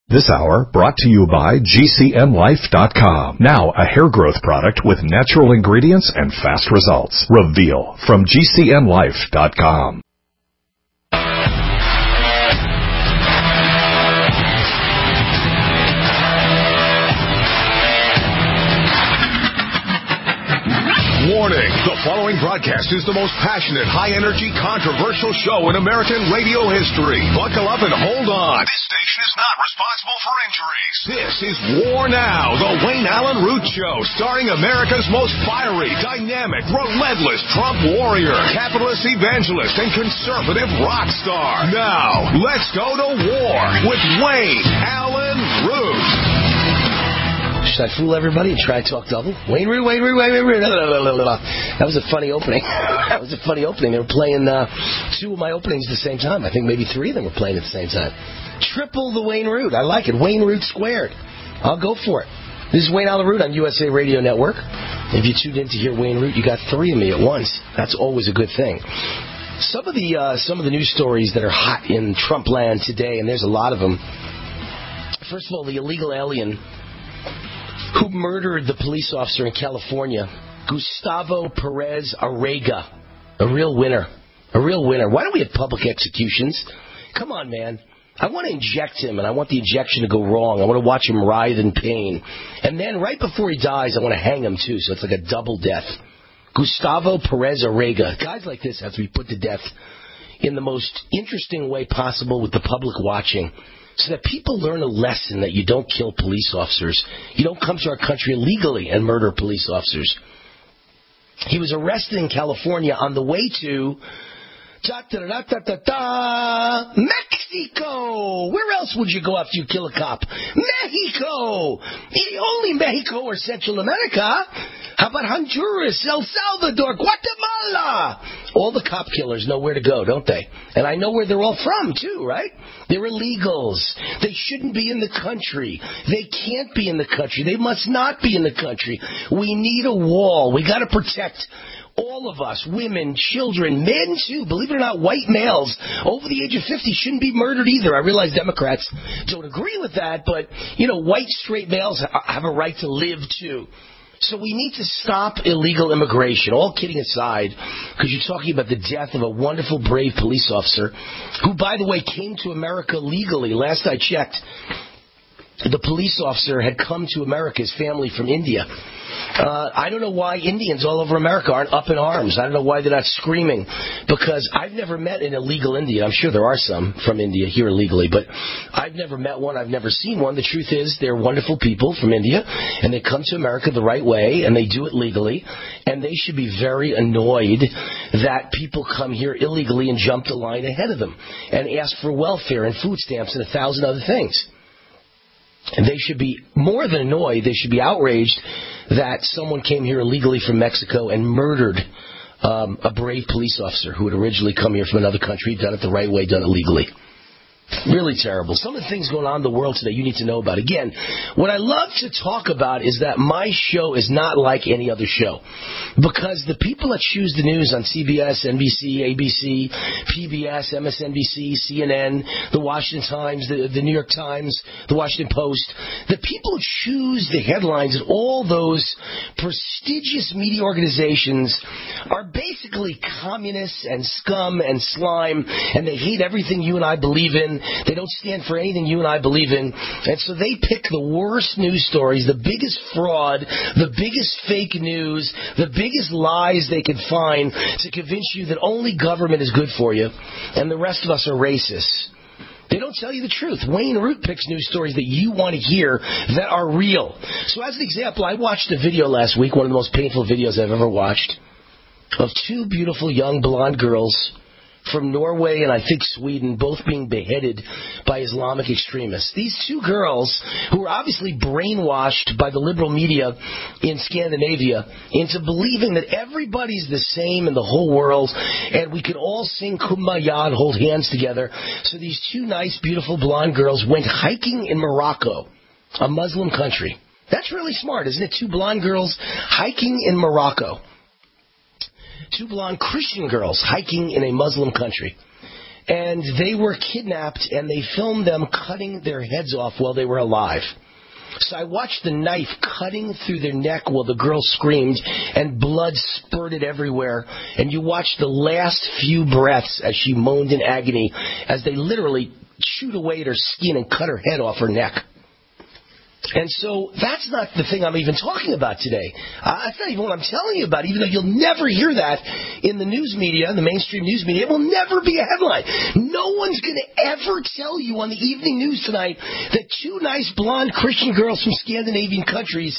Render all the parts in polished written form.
This hour brought to you by GCNlife.com. Now a hair growth product with natural ingredients and fast results. Reveal from GCNlife.com. Warning, the following broadcast is the most passionate, high-energy, controversial show in American radio history. Buckle up and hold on. This station is not responsible for injuries. This is War Now, the Wayne Allen Root Show, starring America's most fiery, dynamic, relentless Trump warrior, capitalist evangelist, and conservative rock star. Now, let's go to war with Wayne Allen Root. Should I fool everybody and try to talk double? Wayne Root. That was a funny opening. They were playing two of my openings at the same time. I think maybe three of them were playing at the same time. Triple the Wayne Root. I like it. Wayne Root squared. I'll go for it. This is Wayne Allen Root on USA Radio Network. If you tuned in to hear Wayne Root, you got three of me at once. That's always a good thing. Some of the news stories that are hot in Trump land today, and there's a lot of them. First of all, the illegal alien who murdered the police officer in California, Gustavo Perez Arrega. A real winner. Why don't we have public executions? Come on, man. I want to inject him, and I want the injection to go wrong. I want to watch him writhe in pain. And then right before he dies, I want to hang him, too, so it's like a double death. Gustavo Perez Arrega. Guys like this have to be put to death in the most interesting way possible with the public watching, so that people learn a lesson that you don't kill police officers. You don't come to our country illegally and murder police officers. He was arrested in California on the way to Mexico. Where else would you go after you kill a cop? Mexico. Only Mexico or Central America. How about Honduras, El Salvador, Guatemala? All the cop killers know where to go, don't they? And I know where they're all from, too, right? They're illegals. They shouldn't be in the country. They can't be in the country. They must not be in the country. We need a wall. We got to protect all of us, women, children, men, too. Believe it or not, white males over the age of 50 shouldn't be murdered either. I realize Democrats don't agree with that, but, white straight males have a right to live, too. So we need to stop illegal immigration, all kidding aside, because you're talking about the death of a wonderful, brave police officer who, by the way, came to America legally. Last I checked, the police officer had come to America, his family from India. I don't know why Indians all over America aren't up in arms. I don't know why they're not screaming, because I've never met an illegal Indian. I'm sure there are some from India here illegally, but I've never met one. I've never seen one. The truth is they're wonderful people from India, and they come to America the right way, and they do it legally, and they should be very annoyed that people come here illegally and jump the line ahead of them and ask for welfare and food stamps and 1,000 other things. And they should be more than annoyed. They should be outraged that someone came here illegally from Mexico and murdered a brave police officer who had originally come here from another country, done it the right way, done it legally. Really terrible. Some of the things going on in the world today you need to know about. Again, what I love to talk about is that my show is not like any other show. Because the people that choose the news on CBS, NBC, ABC, PBS, MSNBC, CNN, the Washington Times, the New York Times, the Washington Post, the people who choose the headlines at all those prestigious media organizations are basically communists and scum and slime, and they hate everything you and I believe in. They don't stand for anything you and I believe in. And so they pick the worst news stories, the biggest fraud, the biggest fake news, the biggest lies they could find to convince you that only government is good for you and the rest of us are racists. They don't tell you the truth. Wayne Root picks news stories that you want to hear that are real. So as an example, I watched a video last week, one of the most painful videos I've ever watched, of two beautiful young blonde girls from Norway and I think Sweden, both being beheaded by Islamic extremists. These two girls, who were obviously brainwashed by the liberal media in Scandinavia into believing that everybody's the same in the whole world and we could all sing Kumbaya and hold hands together. So these two nice, beautiful blonde girls went hiking in Morocco, a Muslim country. That's really smart, isn't it? Two blonde girls hiking in Morocco. Two blonde Christian girls hiking in a Muslim country. and they were kidnapped, and they filmed them cutting their heads off while they were alive. So I watched the knife cutting through their neck while the girl screamed, and blood spurted everywhere. And you watched the last few breaths as she moaned in agony as they literally chewed away at her skin and cut her head off her neck. And so that's not the thing I'm even talking about today. That's not even what I'm telling you about, even though you'll never hear that in the news media, the mainstream news media. It will never be a headline. No one's going to ever tell you on the evening news tonight that two nice blonde Christian girls from Scandinavian countries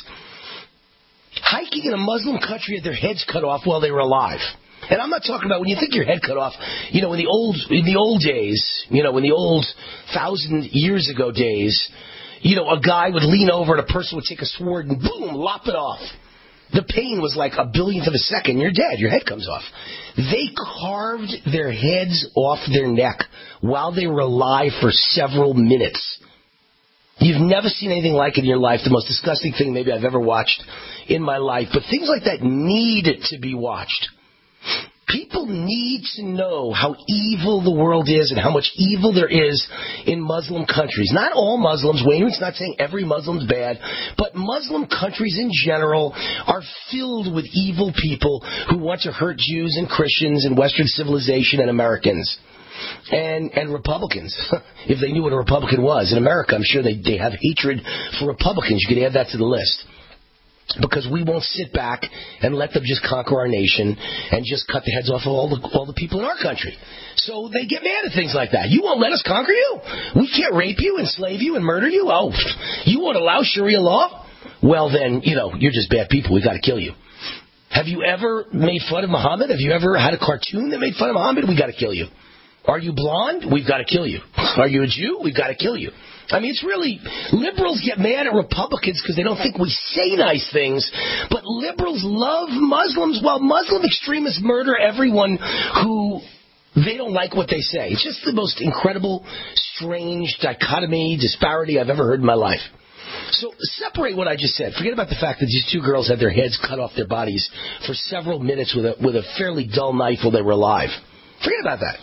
hiking in a Muslim country had their heads cut off while they were alive. And I'm not talking about when you think your head cut off, in the old days, in the old 1,000 years ago days, a guy would lean over and a person would take a sword and boom, lop it off. The pain was like a billionth of a second. You're dead. Your head comes off. They carved their heads off their neck while they were alive for several minutes. You've never seen anything like it in your life. The most disgusting thing maybe I've ever watched in my life. But things like that need to be watched. People need to know how evil the world is and how much evil there is in Muslim countries. Not all Muslims. Wayne's not saying every Muslim's bad, but Muslim countries in general are filled with evil people who want to hurt Jews and Christians and Western civilization and Americans. And Republicans, if they knew what a Republican was. In America, I'm sure they have hatred for Republicans. You could add that to the list. Because we won't sit back and let them just conquer our nation and just cut the heads off of all the people in our country. So they get mad at things like that. You won't let us conquer you? We can't rape you, enslave you, and murder you? Oh, you won't allow Sharia law? Well, then, you're just bad people. We got to kill you. Have you ever made fun of Muhammad? Have you ever had a cartoon that made fun of Muhammad? We got to kill you. Are you blonde? We've got to kill you. Are you a Jew? We've got to kill you. I mean, it's really, liberals get mad at Republicans because they don't think we say nice things, but liberals love Muslims while Muslim extremists murder everyone who they don't like what they say. It's just the most incredible, strange dichotomy, disparity I've ever heard in my life. So separate what I just said. Forget about the fact that these two girls had their heads cut off their bodies for several minutes with a fairly dull knife while they were alive. Forget about that.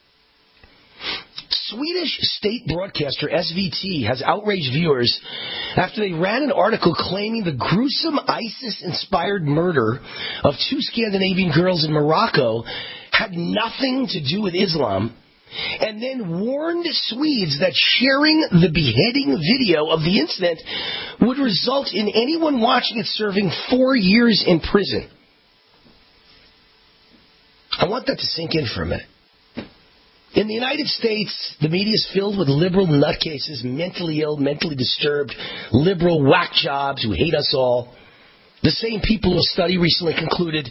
Swedish state broadcaster SVT has outraged viewers after they ran an article claiming the gruesome ISIS-inspired murder of two Scandinavian girls in Morocco had nothing to do with Islam, and then warned Swedes that sharing the beheading video of the incident would result in anyone watching it serving 4 years in prison. I want that to sink in for a minute. In the United States, the media is filled with liberal nutcases, mentally ill, mentally disturbed, liberal whack jobs who hate us all. The same people who a study recently concluded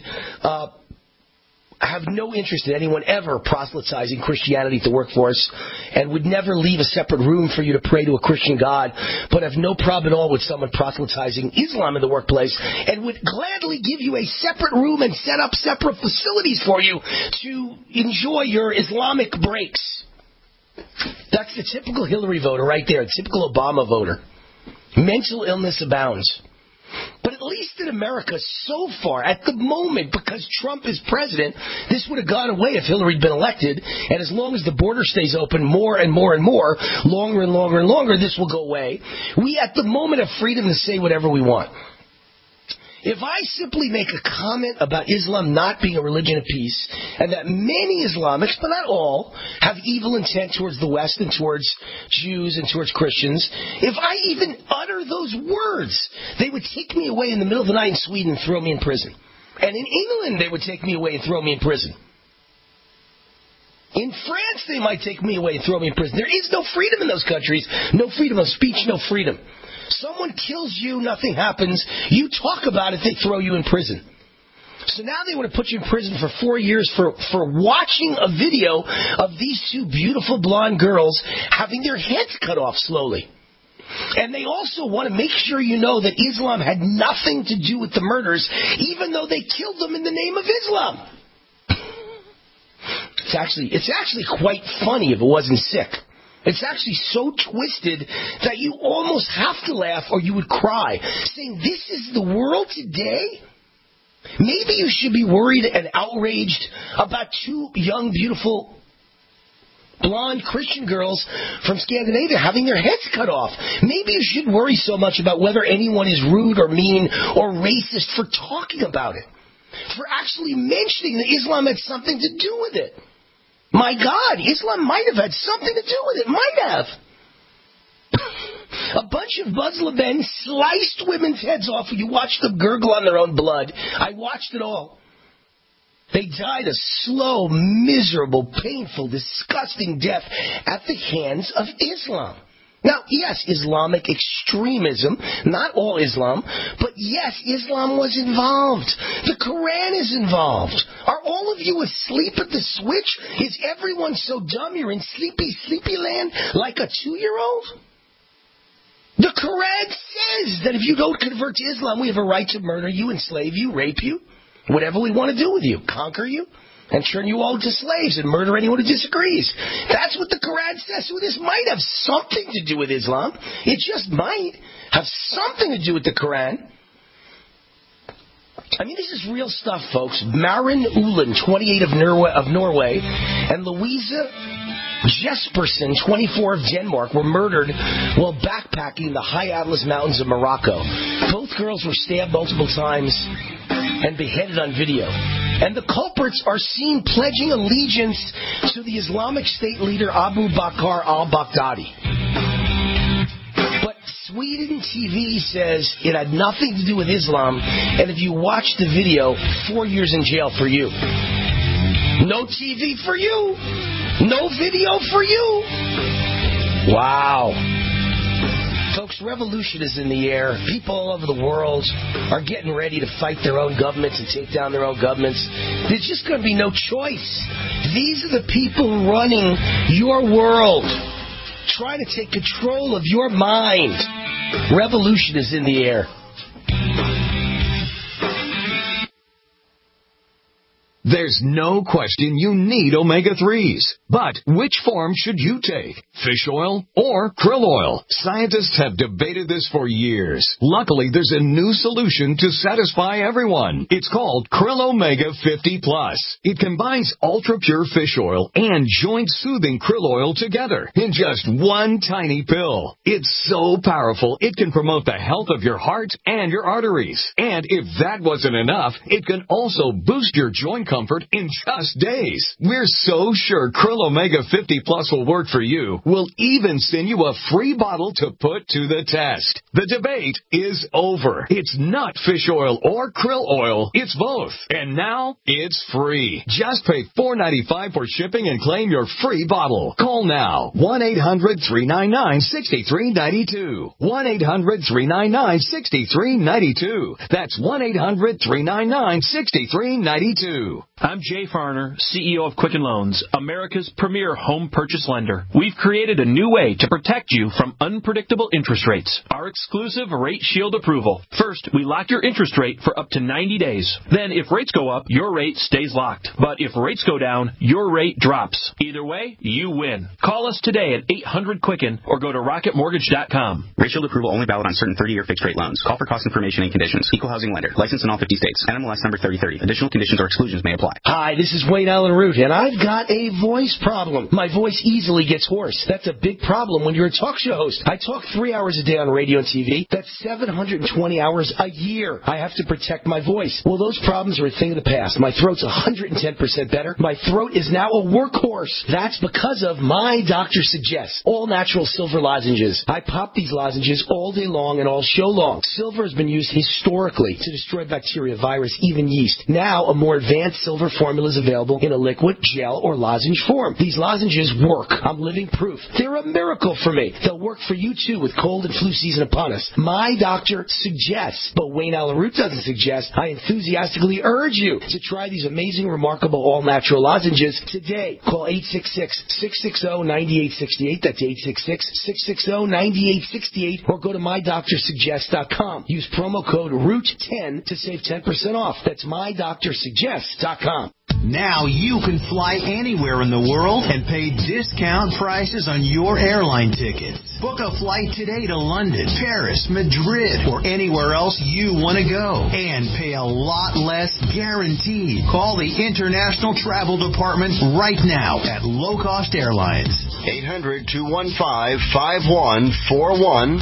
have no interest in anyone ever proselytizing Christianity at the workforce and would never leave a separate room for you to pray to a Christian God, but have no problem at all with someone proselytizing Islam in the workplace and would gladly give you a separate room and set up separate facilities for you to enjoy your Islamic breaks. That's the typical Hillary voter right there, the typical Obama voter. Mental illness abounds. But at least in America, so far, at the moment, because Trump is president, this would have gone away if Hillary had been elected. And as long as the border stays open more and more and more, longer and longer and longer, this will go away. We, at the moment, have freedom to say whatever we want. If I simply make a comment about Islam not being a religion of peace, and that many Islamics, but not all, have evil intent towards the West and towards Jews and towards Christians, if I even utter those words, they would take me away in the middle of the night in Sweden and throw me in prison. And in England, they would take me away and throw me in prison. In France, they might take me away and throw me in prison. There is no freedom in those countries. No freedom of speech, no freedom. Someone kills you, nothing happens. You talk about it, they throw you in prison. So now they want to put you in prison for 4 years for watching a video of these two beautiful blonde girls having their heads cut off slowly. And they also want to make sure you know that Islam had nothing to do with the murders, even though they killed them in the name of Islam. It's actually quite funny if it wasn't sick. It's actually so twisted that you almost have to laugh or you would cry, saying, this is the world today? Maybe you should be worried and outraged about two young, beautiful blonde Christian girls from Scandinavia having their heads cut off. Maybe you shouldn't worry so much about whether anyone is rude or mean or racist for talking about it, for actually mentioning that Islam had something to do with it. My God, Islam might have had something to do with it. Might have. A bunch of Muslim men sliced women's heads off. You watched them gurgle on their own blood. I watched it all. They died a slow, miserable, painful, disgusting death at the hands of Islam. Now, yes, Islamic extremism, not all Islam, but yes, Islam was involved. The Quran is involved. Are all of you asleep at the switch? Is everyone so dumb you're in sleepy land like a 2-year-old? The Quran says that if you don't convert to Islam, we have a right to murder you, enslave you, rape you, whatever we want to do with you, conquer you, and turn you all into slaves and murder anyone who disagrees. That's what the Quran says. So this might have something to do with Islam. It just might have something to do with the Quran. I mean, this is real stuff, folks. Maren Ulen, 28 of Norway, and Louisa Jespersen, 24 of Denmark, were murdered while backpacking in the high Atlas Mountains of Morocco. Both girls were stabbed multiple times and beheaded on video. And the culprits are seen pledging allegiance to the Islamic State leader Abu Bakr al-Baghdadi. But Sweden TV says it had nothing to do with Islam, and if you watch the video, 4 years in jail for you. No TV for you. No video for you. Wow. Folks, revolution is in the air. People all over the world are getting ready to fight their own governments and take down their own governments. There's just going to be no choice. These are the people running your world, trying to take control of your mind. Revolution is in the air. There's no question you need omega-3s. But which form should you take? Fish oil or krill oil? Scientists have debated this for years. Luckily, there's a new solution to satisfy everyone. It's called Krill Omega 50 Plus. It combines ultra-pure fish oil and joint-soothing krill oil together in just one tiny pill. It's so powerful, it can promote the health of your heart and your arteries. And if that wasn't enough, it can also boost your joint comfort in just days. We're so sure Krill Omega 50 Plus will work for you. We'll even send you a free bottle to put to the test. The debate is over. It's not fish oil or krill oil. It's both. And now it's free. Just pay $4.95 for shipping and claim your free bottle. Call now. 1-800-399-6392. 1-800-399-6392. That's 1-800-399-6392. I'm Jay Farner, CEO of Quicken Loans, America's premier home purchase lender. We've created a new way to protect you from unpredictable interest rates. Our exclusive Rate Shield approval. First, we lock your interest rate for up to 90 days. Then, if rates go up, your rate stays locked. But if rates go down, your rate drops. Either way, you win. Call us today at 800-QUICKEN or go to rocketmortgage.com. Rate Shield approval only valid on certain 30-year fixed-rate loans. Call for cost information and conditions. Equal housing lender. Licensed in all 50 states. NMLS number 3030. Additional conditions or exclusions may apply. Hi, this is Wayne Allen Root, and I've got a voice problem. My voice easily gets hoarse. That's a big problem when you're a talk show host. I talk 3 hours a day on radio and TV. That's 720 hours a year. I have to protect my voice. Well, those problems are a thing of the past. My throat's 110% better. My throat is now a workhorse. That's because of My Doctor Suggests, all natural silver lozenges. I pop these lozenges all day long and all show long. Silver has been used historically to destroy bacteria, virus, even yeast. Now, a more advanced silver formula is available in a liquid, gel, or lozenge form. These lozenges work. I'm living proof. They're a miracle for me. They'll work for you, too, with cold and flu season upon us. My Doctor Suggests, but Wayne Allen Root doesn't suggest. I enthusiastically urge you to try these amazing, remarkable, all-natural lozenges today. Call 866-660-9868. That's 866-660-9868. Or go to MyDoctorSuggest.com. Use promo code ROOT10 to save 10% off. That's MyDoctorSuggest.com. Now you can fly anywhere in the world and pay discount prices on your airline tickets. Book a flight today to London, Paris, Madrid, or anywhere else you want to go. And pay a lot less guaranteed. Call the International Travel Department right now at Low Cost Airlines. 800-215-5141.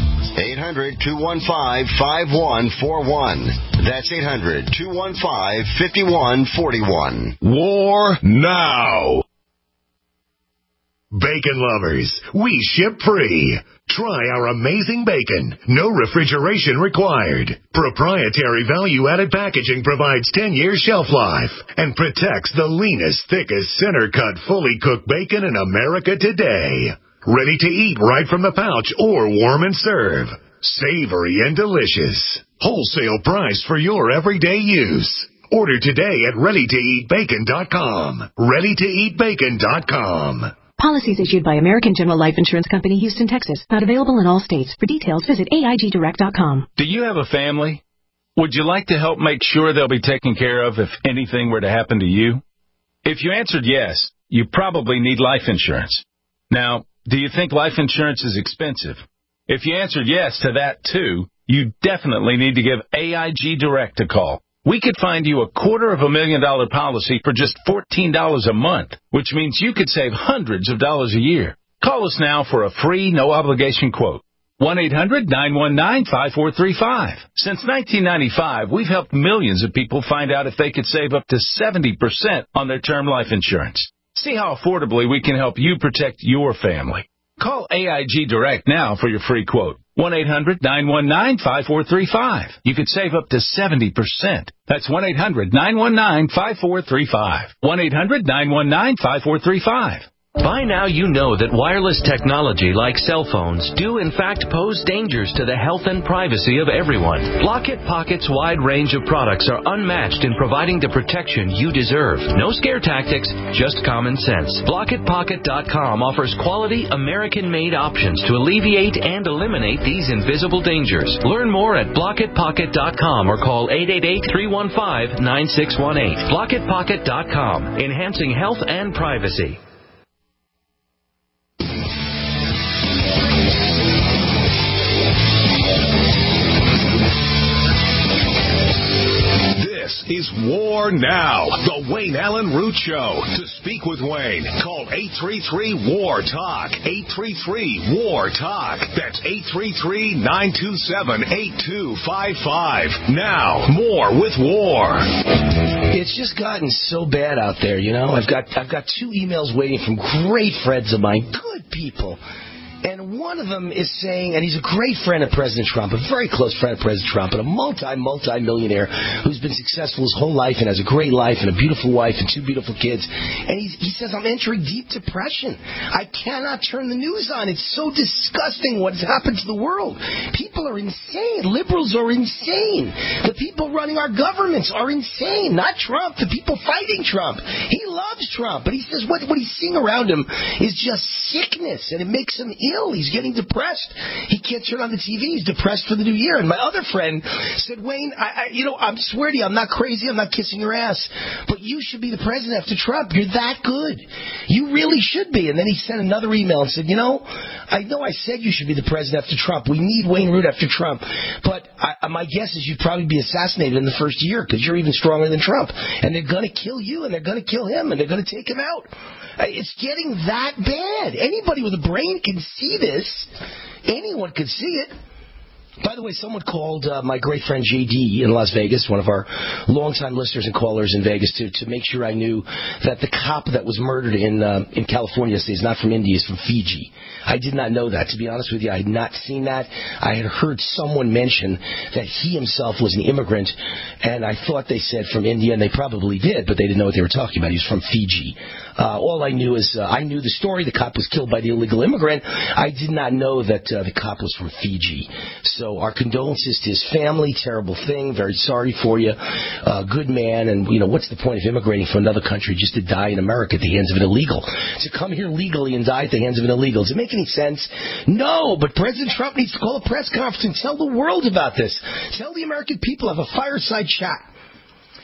800-215-5141. That's 800-215-5141. War now. Bacon lovers, we ship free. Try our amazing bacon. No refrigeration required. Proprietary value-added packaging provides 10 years shelf life and protects the leanest, thickest, center-cut, fully cooked bacon in America today. Ready to eat right from the pouch or warm and serve. Savory and delicious. Wholesale price for your everyday use. Order today at ReadyToEatBacon.com. ReadyToEatBacon.com. Policies issued by American General Life Insurance Company, Houston, Texas. Not available in all states. For details, visit AIGDirect.com. Do you have a family? Would you like to help make sure they'll be taken care of if anything were to happen to you? If you answered yes, you probably need life insurance. Now, do you think life insurance is expensive? If you answered yes to that, too, you definitely need to give AIG Direct a call. We could find you a $250,000 policy for just $14 a month, which means you could save hundreds of dollars a year. Call us now for a free, no-obligation quote. 1-800-919-5435. Since 1995, we've helped millions of people find out if they could save up to 70% on their term life insurance. See how affordably we can help you protect your family. Call AIG Direct now for your free quote. 1-800-919-5435. You could save up to 70%. That's 1-800-919-5435. 1-800-919-5435. By now you know that wireless technology like cell phones do in fact pose dangers to the health and privacy of everyone. Blockit Pocket's wide range of products are unmatched in providing the protection you deserve. No scare tactics, just common sense. BlockitPocket.com offers quality American-made options to alleviate and eliminate these invisible dangers. Learn more at BlockitPocket.com or call 888-315-9618. BlockitPocket.com, enhancing health and privacy. This is War Now, the Wayne Allen Root Show. To speak with Wayne, call 833-WAR-TALK. 833-WAR-TALK. That's 833-927-8255. Now, more with War. It's just gotten so bad out there, you know. I've got 2 emails waiting from great friends of mine, good people. And one of them is saying, and he's a great friend of President Trump, a very close friend of President Trump, and a multi-millionaire who's been successful his whole life and has a great life and a beautiful wife and 2 beautiful kids. And he says, I'm entering deep depression. I cannot turn the news on. It's so disgusting what's happened to the world. People are insane. Liberals are insane. The people running our governments are insane. Not Trump. The people fighting Trump. He loves Trump. But he says what he's seeing around him is just sickness, and it makes him ill. He's getting depressed. He can't turn on the TV. He's depressed for the new year. And my other friend said, Wayne, I swear to you, I'm not crazy. I'm not kissing your ass. But you should be the president after Trump. You're that good. You really should be. And then he sent another email and said, I know I said you should be the president after Trump. We need Wayne Root after Trump. But my guess is you'd probably be assassinated in the first year because you're even stronger than Trump. And they're going to kill you, and they're going to kill him, and they're going to take him out. It's getting that bad. Anybody with a brain can see this. Anyone could see it. By the way, someone called my great friend J.D. in Las Vegas, one of our longtime listeners and callers in Vegas, to make sure I knew that the cop that was murdered in California is not from India, he's from Fiji. I did not know that. To be honest with you, I had not seen that. I had heard someone mention that he himself was an immigrant, and I thought they said from India, and they probably did, but they didn't know what they were talking about. He was from Fiji. All I knew is I knew the story. The cop was killed by the illegal immigrant. I did not know that the cop was from Fiji. So our condolences to his family. Terrible thing. Very sorry for you. Good man. And, what's the point of immigrating from another country just to die in America at the hands of an illegal? To come here legally and die at the hands of an illegal. Does it make any sense? No, but President Trump needs to call a press conference and tell the world about this. Tell the American people, have a fireside chat.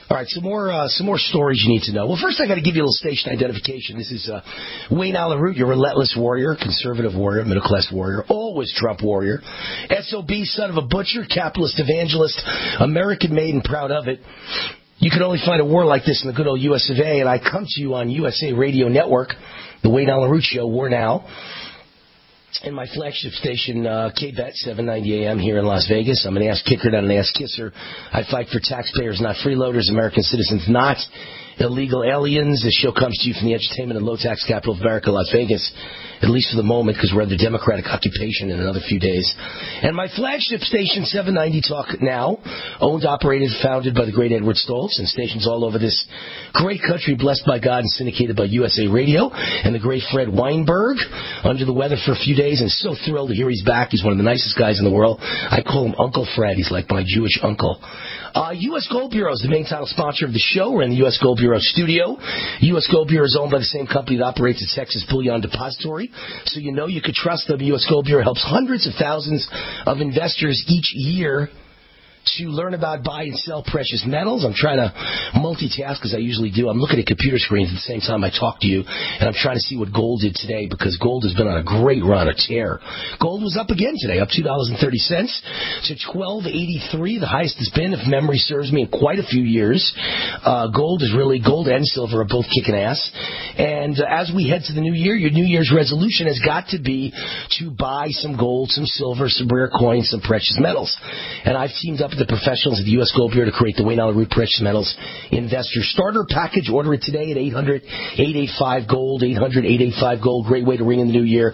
All right, some more stories you need to know. Well, first I got to give you a little station identification. This is Wayne Allyn Root, your relentless warrior, conservative warrior, middle-class warrior, always Trump warrior, SOB, son of a butcher, capitalist evangelist, American-made and proud of it. You can only find a war like this in the good old US of A, and I come to you on USA Radio Network, the Wayne Allyn Root Show, War Now, and my flagship station, KBET, 790 AM here in Las Vegas. I'm an ass kicker, not an ass kisser. I fight for taxpayers, not freeloaders, American citizens, not illegal aliens. This show comes to you from the entertainment and low-tax capital of America, Las Vegas, at least for the moment, because we're under Democratic occupation in another few days. And my flagship station, 790 Talk Now, owned, operated, founded by the great Edward Stoltz, and stations all over this great country, blessed by God and syndicated by USA Radio, and the great Fred Weinberg, under the weather for a few days, and so thrilled to hear he's back. He's one of the nicest guys in the world. I call him Uncle Fred. He's like my Jewish uncle. U.S. Gold Bureau is the main title sponsor of the show. We're in the U.S. Gold Bureau studio. U.S. Gold Bureau is owned by the same company that operates the Texas Bullion Depository, so you know you could trust them. U.S. Gold Bureau helps hundreds of thousands of investors each year to learn about, buy, and sell precious metals. I'm trying to multitask, as I usually do. I'm looking at computer screens at the same time I talk to you, and I'm trying to see what gold did today, because gold has been on a great run, a tear. Gold was up again today, up $2.30 to $12.83, the highest it's been, if memory serves me, in quite a few years. Gold and silver are both kicking ass. And as we head to the new year, your New Year's resolution has got to be to buy some gold, some silver, some rare coins, some precious metals. And I've teamed up with the professionals at the U.S. Gold Bureau to create the Wayne Allyn Root Precious Metals Investor Starter Package. Order it today at 800-885-GOLD, 800-885-GOLD. Great way to ring in the new year.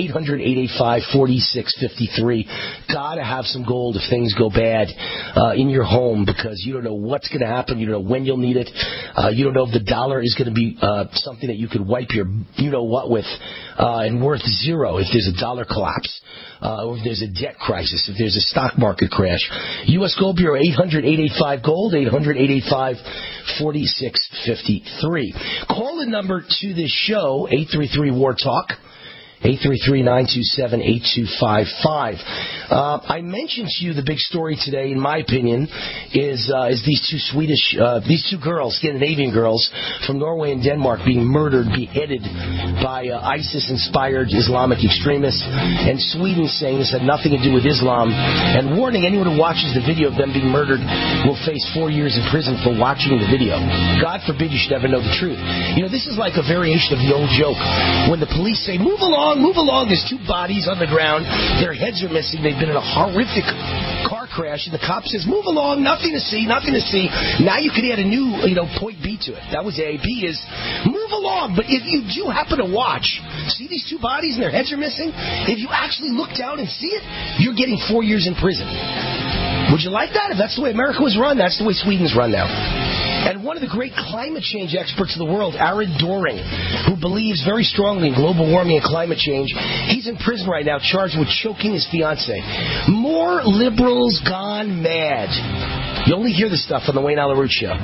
800-885-4653. Gotta have some gold if things go bad in your home, because you don't know what's going to happen. You don't know when you'll need it. You don't know if the dollar is going to be something that you could wipe your you-know-what with and worth zero if there's a dollar collapse. Or if there's a debt crisis, if there's a stock market crash. U.S. Gold Bureau, 800-885-GOLD, 800-885-4653. Call the number to this show, 833-WAR-TALK. 833-927-8255. I mentioned to you the big story today, in my opinion, is these two girls, Scandinavian girls from Norway and Denmark, being murdered, beheaded by ISIS-inspired Islamic extremists, and Sweden saying this had nothing to do with Islam, and warning anyone who watches the video of them being murdered will face 4 years in prison for watching the video. God forbid you should ever know the truth. You know, this is like a variation of the old joke. When the police say, move along, there's two bodies on the ground, their heads are missing, they've been in a horrific car crash, and the cop says, move along, nothing to see. Now you could add a new, point B to it. That was A. B is, move along, but if you do happen to watch, see these two bodies and their heads are missing, if you actually look down and see it, you're getting 4 years in prison. Would you like that? If that's the way America was run, that's the way Sweden's run now. And one of the great climate change experts of the world, Aaron Doring, who believes very strongly in global warming and climate change, he's in prison right now charged with choking his fiancée. More liberals gone mad. You only hear this stuff on the Wayne Allyn Root Show.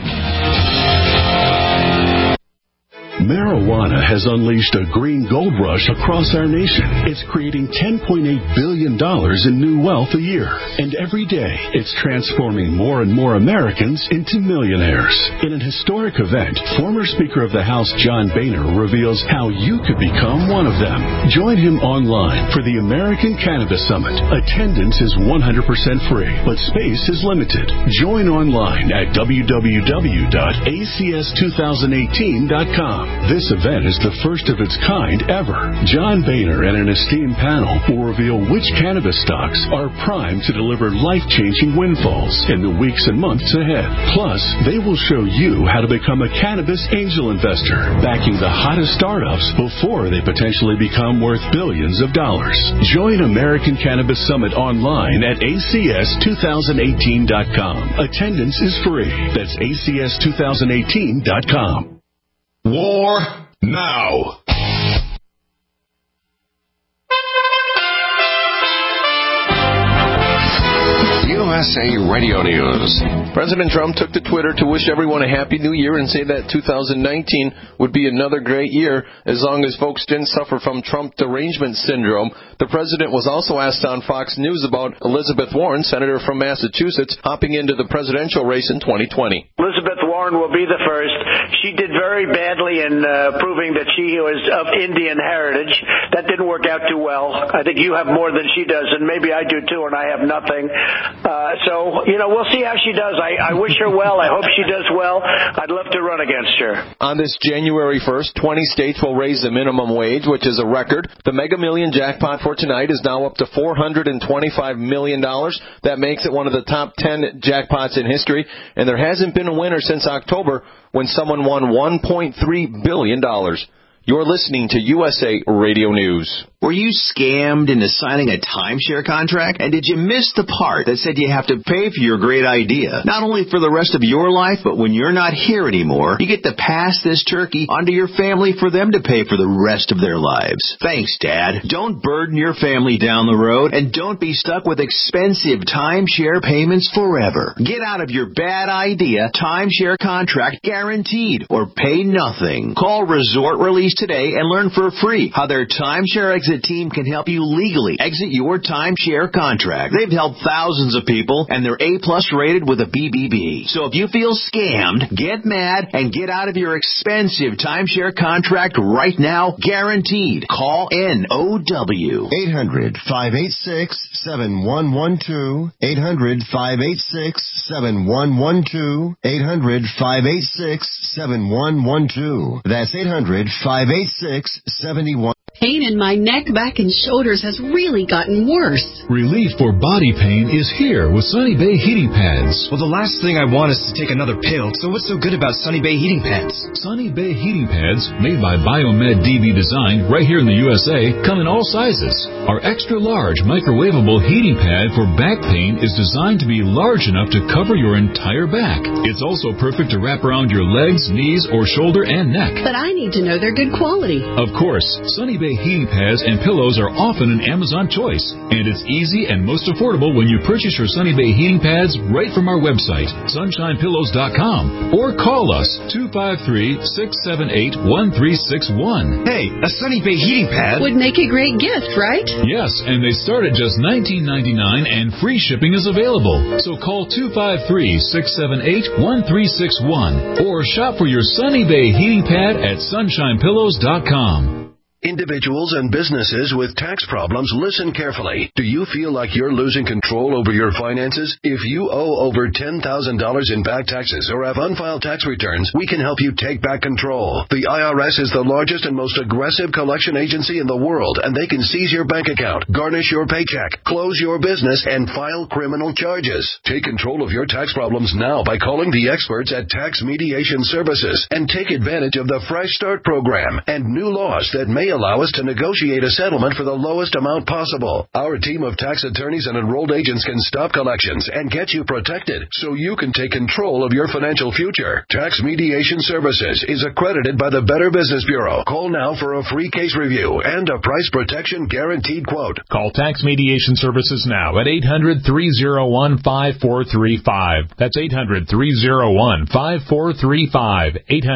Marijuana has unleashed a green gold rush across our nation. It's creating $10.8 billion in new wealth a year. And every day, it's transforming more and more Americans into millionaires. In an historic event, former Speaker of the House John Boehner reveals how you could become one of them. Join him online for the American Cannabis Summit. Attendance is 100% free, but space is limited. Join online at www.acs2018.com. This event is the first of its kind ever. John Boehner and an esteemed panel will reveal which cannabis stocks are primed to deliver life-changing windfalls in the weeks and months ahead. Plus, they will show you how to become a cannabis angel investor, backing the hottest startups before they potentially become worth billions of dollars. Join American Cannabis Summit online at acs2018.com. Attendance is free. That's acs2018.com. War now. USA Radio News. President Trump took to Twitter to wish everyone a happy new year and say that 2019 would be another great year as long as folks didn't suffer from Trump derangement syndrome. The president was also asked on Fox News about Elizabeth Warren, senator from Massachusetts, hopping into the presidential race in 2020. Elizabeth Warren Warren will be the first. She did very badly in proving that she was of Indian heritage. That didn't work out too well. I think you have more than she does, and maybe I do too, and I have nothing. So, we'll see how she does. I wish her well. I hope she does well. I'd love to run against her. On this January 1st, 20 states will raise the minimum wage, which is a record. The Mega Million jackpot for tonight is now up to $425 million. That makes it one of the top 10 jackpots in history, and there hasn't been a winner since October when someone won $1.3 billion. You're listening to USA Radio News. Were you scammed into signing a timeshare contract? And did you miss the part that said you have to pay for your great idea? Not only for the rest of your life, but when you're not here anymore, you get to pass this turkey onto your family for them to pay for the rest of their lives. Thanks, Dad. Don't burden your family down the road, and don't be stuck with expensive timeshare payments forever. Get out of your bad idea timeshare contract guaranteed, or pay nothing. Call Resort Release today and learn for free how their timeshare exit team can help you legally exit your timeshare contract. They've helped thousands of people, and they're A+ rated with a BBB. So if you feel scammed, get mad and get out of your expensive timeshare contract right now, guaranteed. Call NOW. 800-586-7112. 800-586-7112. 800-586-7112. That's 800-586-7112. Pain in my neck, back, and shoulders has really gotten worse. Relief for body pain is here with Sunny Bay heating pads. Well, the last thing I want is to take another pill, so what's so good about Sunny Bay heating pads? Sunny Bay heating pads, made by Biomed DB Design right here in the USA, come in all sizes. Our extra-large microwavable heating pad for back pain is designed to be large enough to cover your entire back. It's also perfect to wrap around your legs, knees, or shoulder and neck. But I need to know they're good quality. Of course, Sunny Bay heating pads and pillows are often an Amazon choice, and it's easy and most affordable when you purchase your Sunny Bay heating pads right from our website, sunshinepillows.com, or call us 253-678-1361. Hey, a Sunny Bay heating pad would make a great gift, right? Yes, and they start at just $19.99, and free shipping is available. So call 253-678-1361 or shop for your Sunny Bay heating pad at sunshinepillows.com. Individuals and businesses with tax problems, listen carefully. Do you feel like you're losing control over your finances? If you owe over $10,000 in back taxes or have unfiled tax returns, we can help you take back control. The IRS is the largest and most aggressive collection agency in the world, and they can seize your bank account, garnish your paycheck, close your business, and file criminal charges. Take control of your tax problems now by calling the experts at Tax Mediation Services and take advantage of the Fresh Start program and new laws that may allow us to negotiate a settlement for the lowest amount possible. Our team of tax attorneys and enrolled agents can stop collections and get you protected so you can take control of your financial future. Tax Mediation Services is accredited by the Better Business Bureau. Call now for a free case review and a price protection guaranteed quote. Call Tax Mediation Services now at 800-301-5435. That's 800-301-5435.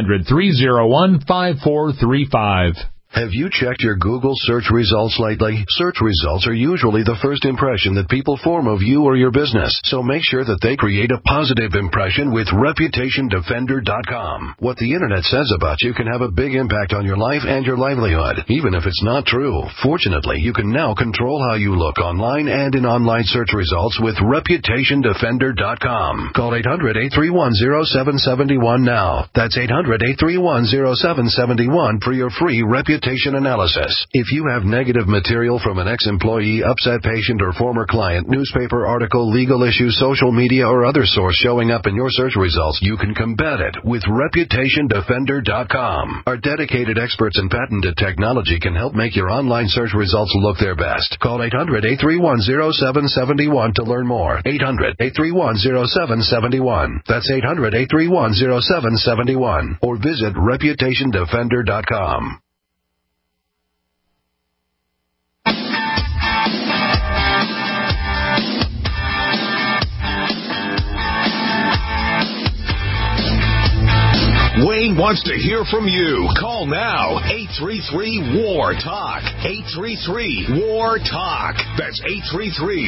800-301-5435. Have you checked your Google search results lately? Search results are usually the first impression that people form of you or your business, so make sure that they create a positive impression with ReputationDefender.com. What the Internet says about you can have a big impact on your life and your livelihood, even if it's not true. Fortunately, you can now control how you look online and in online search results with ReputationDefender.com. Call 800-831-0771 now. That's 800-831-0771 for your free reputation analysis. If you have negative material from an ex-employee, upset patient, or former client, newspaper article, legal issue, social media, or other source showing up in your search results, you can combat it with ReputationDefender.com. Our dedicated experts in patented technology can help make your online search results look their best. Call 800-831-0771 to learn more. 800-831-0771. That's 800-831-0771. Or visit ReputationDefender.com. Wayne wants to hear from you. Call now. 833-WAR-TALK. 833-WAR-TALK. That's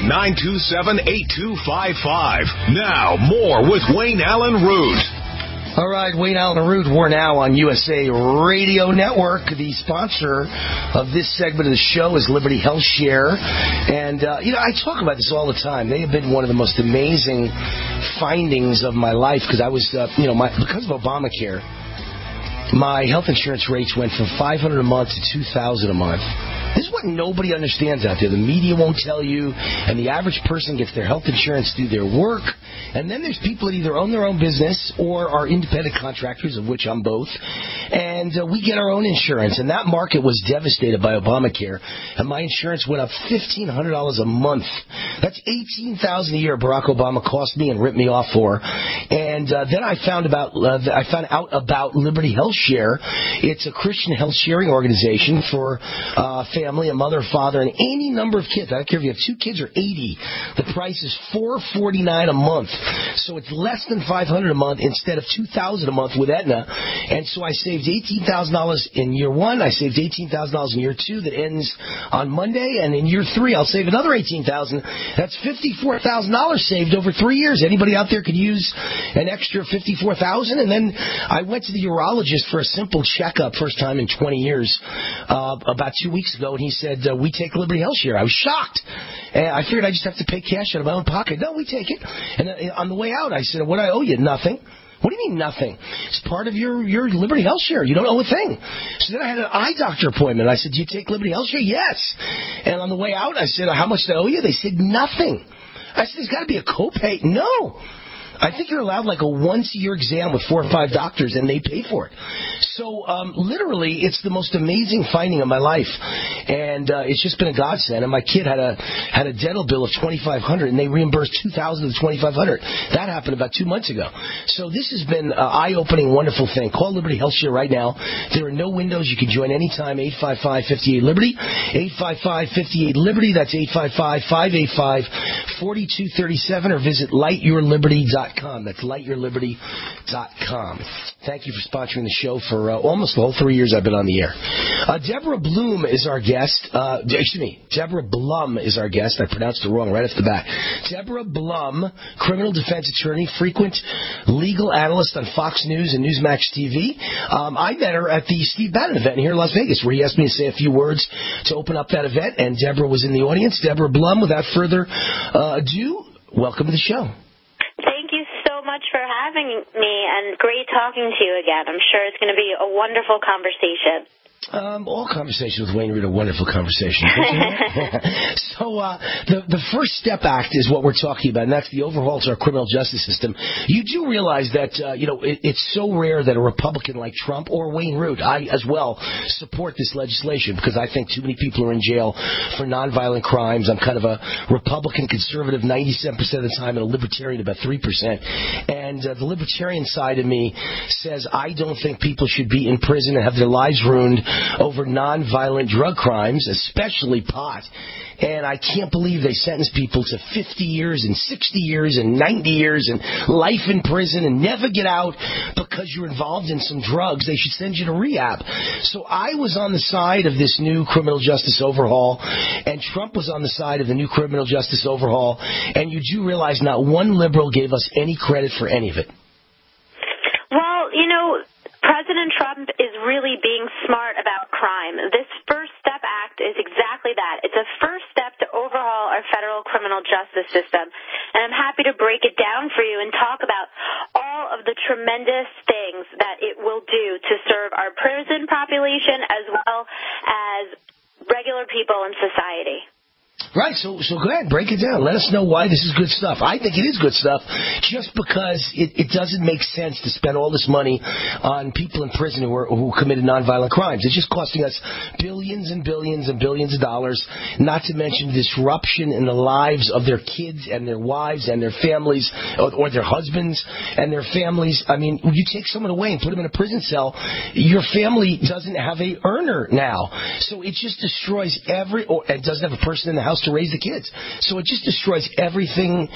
833-927-8255. Now, more with Wayne Allen Root. All right, Wayne Allen Root, we're now on USA Radio Network. The sponsor of this segment of the show is Liberty Health Share. And, I talk about this all the time. They have been one of the most amazing findings of my life because I was, because of Obamacare, my health insurance rates went from $500 a month to $2,000 a month. This is what nobody understands out there. The media won't tell you, and the average person gets their health insurance through their work. And then there's people that either own their own business or are independent contractors, of which I'm both. And we get our own insurance. And that market was devastated by Obamacare. And my insurance went up $1,500 a month. That's $18,000 a year Barack Obama cost me and ripped me off for. And then I found out about Liberty Health Share. It's a Christian health sharing organization for family, a mother, father, and any number of kids. I don't care if you have 2 kids or 80. The price is $449 a month. So it's less than $500 a month instead of $2,000 a month with Aetna. And so I saved $18,000 in year 1. I saved $18,000 in year 2 that ends on Monday. And in year 3, I'll save another $18,000. That's $54,000 saved over 3 years. Anybody out there could use an extra $54,000? And then I went to the urologist for a simple checkup, first time in 20 years, about 2 weeks ago, and he said, we take Liberty Health Share. I was shocked. And I figured I just have to pay cash out of my own pocket. No, we take it. And on the way out, I said, what do I owe you? Nothing. What do you mean nothing? It's part of your Liberty Health Share. You don't owe a thing. So then I had an eye doctor appointment. I said, do you take Liberty Health Share? Yes. And on the way out, I said, how much do I owe you? They said, nothing. I said, there's got to be a copay. No. I think you're allowed like a once-a-year exam with 4 or 5 doctors, and they pay for it. So literally, it's the most amazing finding of my life, and it's just been a godsend. And my kid had a dental bill of $2,500, and they reimbursed $2,000 of the $2,500. That happened about 2 months ago. So this has been an eye-opening, wonderful thing. Call Liberty Health Share right now. There are no windows. You can join anytime. 855-58-LIBERTY. 855-58-LIBERTY. That's 855-585-4237, or visit lightyourliberty.com. That's lightyourliberty.com. Thank you for sponsoring the show for almost the whole 3 years I've been on the air. Deborah Blum is our guest. Deborah Blum is our guest. I pronounced it wrong right off the bat. Deborah Blum, criminal defense attorney, frequent legal analyst on Fox News and Newsmax TV. I met her at the Steve Bannon event here in Las Vegas, where he asked me to say a few words to open up that event, and Deborah was in the audience. Deborah Blum, without further ado, welcome to the show. Thank you so much for having me, and great talking to you again. I'm sure it's going to be a wonderful conversation. All conversations with Wayne Root are wonderful conversations. So the First Step Act is what we're talking about, and that's the overhaul to our criminal justice system. You do realize that it's so rare that a Republican like Trump or Wayne Root, I as well, support this legislation, because I think too many people are in jail for nonviolent crimes. I'm kind of a Republican conservative 97% of the time and a libertarian about 3%. And the libertarian side of me says I don't think people should be in prison and have their lives ruined over nonviolent drug crimes, especially pot. And I can't believe they sentence people to 50 years and 60 years and 90 years and life in prison and never get out because you're involved in some drugs. They should send you to rehab. So I was on the side of this new criminal justice overhaul, and Trump was on the side of the new criminal justice overhaul. And you do realize not one liberal gave us any credit for any of it. Well, President Trump is really being smart about crime. This First Step Act is exactly that. It's a first step to overhaul our federal criminal justice system. And I'm happy to break it down for you and talk about all of the tremendous things that it will do to serve our prison population as well as regular people in society. Right, so go ahead, break it down. Let us know why this is good stuff. I think it is good stuff just because it doesn't make sense to spend all this money on people in prison who committed nonviolent crimes. It's just costing us billions and billions and billions of dollars, not to mention disruption in the lives of their kids and their wives and their families, or their husbands and their families. I mean, you take someone away and put them in a prison cell, your family doesn't have a earner now. So it just destroys it doesn't have a person in the house to raise the kids. So it just destroys everything.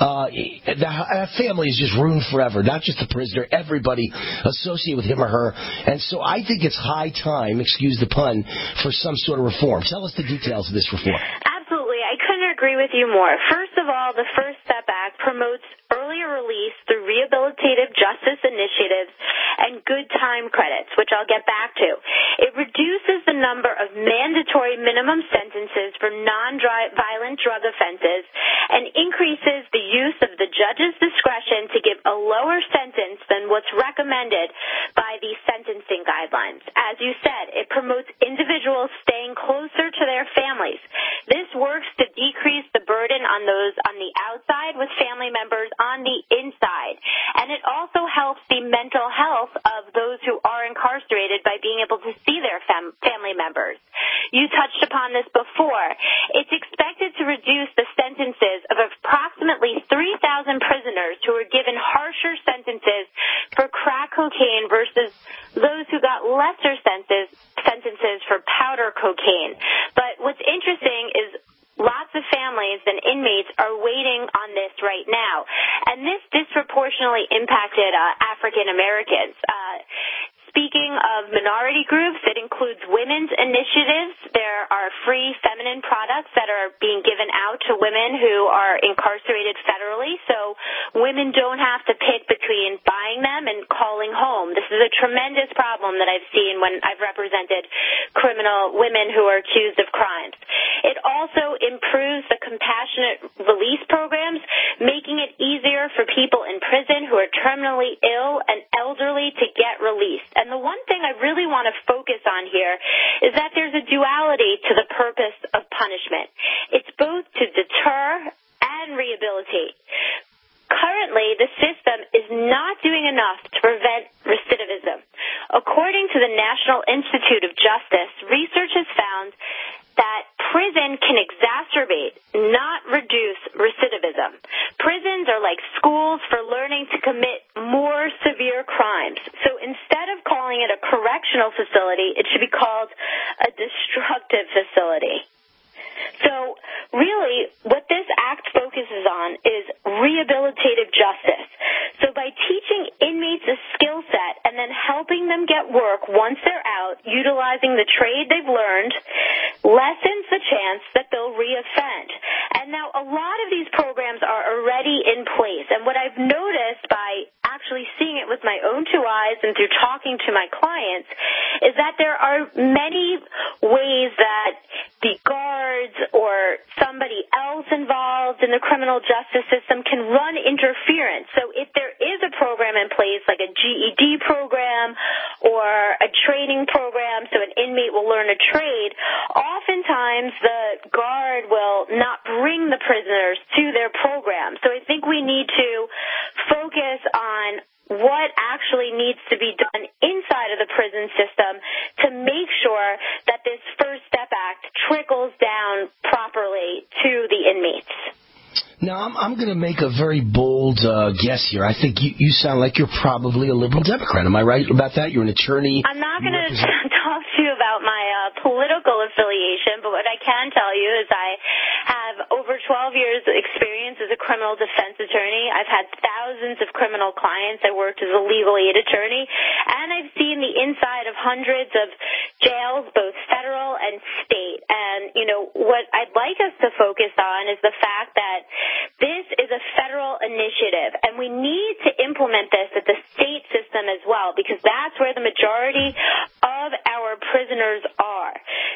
That family is just ruined forever, not just the prisoner, everybody associated with him or her. And so I think it's high time, excuse the pun, for some sort of reform. Tell us the details of this reform. Absolutely. I couldn't agree with you more. First of all, the First Step Act promotes earlier prisoner release through rehabilitative justice initiatives and good time credits, which I'll get back to. It reduces the number of mandatory minimum sentences for non-violent drug offenses and increases the use of the judge's discretion to give a lower sentence than what's recommended by the sentencing guidelines. As you said, it promotes individuals staying closer to their families. This works to decrease the burden on those on the outside with family members on the inside. And it also helps the mental health of those who are incarcerated by being able to see their family members. You touched upon this before. It's expected to reduce the sentences of approximately 3,000 prisoners who were given harsher sentences for crack cocaine versus those who got lesser sentences for powder cocaine. But what's interesting is lots of families and inmates are waiting on this right now. And this disproportionately impacted African Americans. Speaking of minority groups, it includes women's initiatives. There are free feminine products that are being given out to women who are incarcerated federally, so women don't have to pick between buying them and calling home. This is a tremendous problem that I've seen when I've represented criminal women who are accused of crimes. It also improves the compassionate release programs, making it easier for people in prison who are terminally ill and elderly to get released. And the one thing I really want to focus on here is that there's a duality to the purpose of punishment. It's both to deter and rehabilitate. Currently, the system is not doing enough to prevent recidivism. According to the National Institute of Justice, research has found that prison can exacerbate, not reduce, recidivism. Prisons are like schools for learning to commit more severe crimes. So instead of calling it a correctional facility, it should be called a destructive facility. So really, what this act focuses on is rehabilitative justice. So by teaching inmates a skill set and then helping them get work once they're out, utilizing the trade they've learned, lessens the chance that they'll reoffend. And now a lot of these programs are already in place. And what I've noticed by actually seeing it with my own two eyes and through talking to my clients is that there are many ways that the guards or somebody else involved in the criminal justice system can run interference. So if there is a program in place, like a GED program or a training program, so an inmate will learn a trade, oftentimes the guard will not bring the prisoners to their program. So I think we need to focus on what actually needs to be done inside of the prison system to make sure that this First Step Act trickles down properly to the inmates. Now, I'm going to make a very bold guess here. I think you sound like you're probably a liberal Democrat. Am I right about that? You're an attorney. I'm not going to talk to you about my political affiliation, but what I can tell you is I have over 12 years experience as a criminal defense attorney. I've had thousands of criminal clients. I worked as a legal aid attorney, and I've seen the inside of hundreds of jails, both federal and state. And, you know, what I'd like us to focus on is the fact that this is a federal initiative, and we need to implement this at the state system as well, because that's where the majority of our prisoners are.